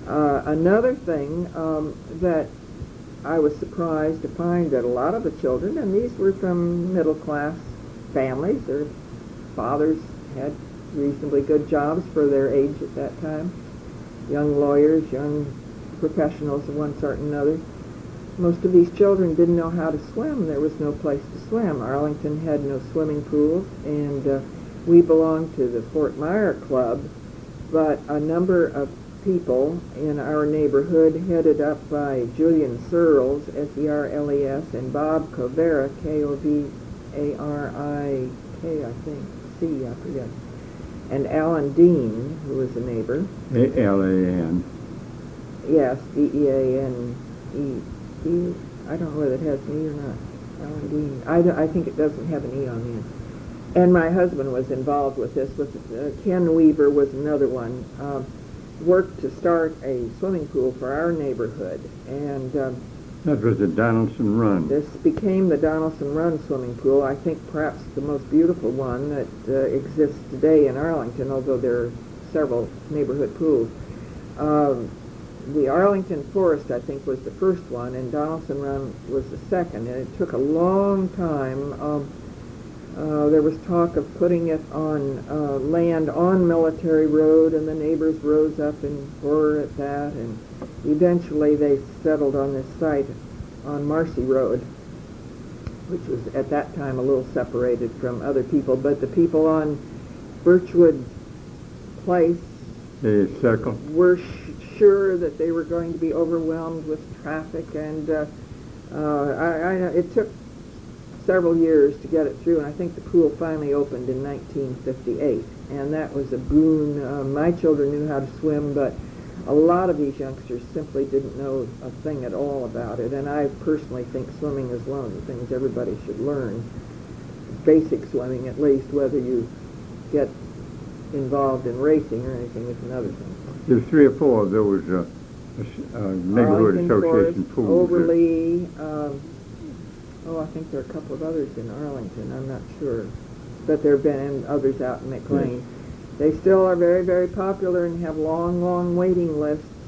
Another thing that I was surprised to find that a lot of the children, and these were from middle-class families, their fathers had reasonably good jobs for their age at that time, young lawyers, young professionals of one sort and another. Most of these children didn't know how to swim. There was no place to swim. Arlington had no swimming pools, and we belonged to the Fort Myer Club, but a number of people in our neighborhood, headed up by Julian Searles, S-E-R-L-E-S, and Bob Covera, K-O-V-A-R-I-K, I think, C, I forget, and Alan Dean, who was a neighbor. A-L-A-N. Yes, D-E-A-N-E. I don't know whether it has an E or not. Alan Dean. I think it doesn't have an E on the end. And my husband was involved with this. Ken Weaver was another one. Worked to start a swimming pool for our neighborhood, and That was the Donaldson Run. this became the Donaldson Run swimming pool. I think perhaps the most beautiful one that exists today in Arlington, although there are several neighborhood pools. The Arlington Forest, I think, was the first one, and Donaldson Run was the second, and it took a long time. There was talk of putting it on land on Military Road, and the neighbors rose up in horror at that, and eventually they settled on this site on Marcy Road, which was at that time a little separated from other people, but the people on Birchwood Place The circle. were sure that they were going to be overwhelmed with traffic, and it took several years to get it through, and I think the pool finally opened in 1958, and that was a boon. My children knew how to swim, but a lot of these youngsters simply didn't know a thing at all about it, and I personally think swimming is one of the things everybody should learn, basic swimming at least. Whether you get involved in racing or anything is another thing. There's 3 or 4 of those neighborhood Arlington association Forest, pools. Overly, I think there are a couple of others in Arlington, I'm not sure. But there have been others out in McLean. Yes. They still are very, very popular and have long, long waiting lists,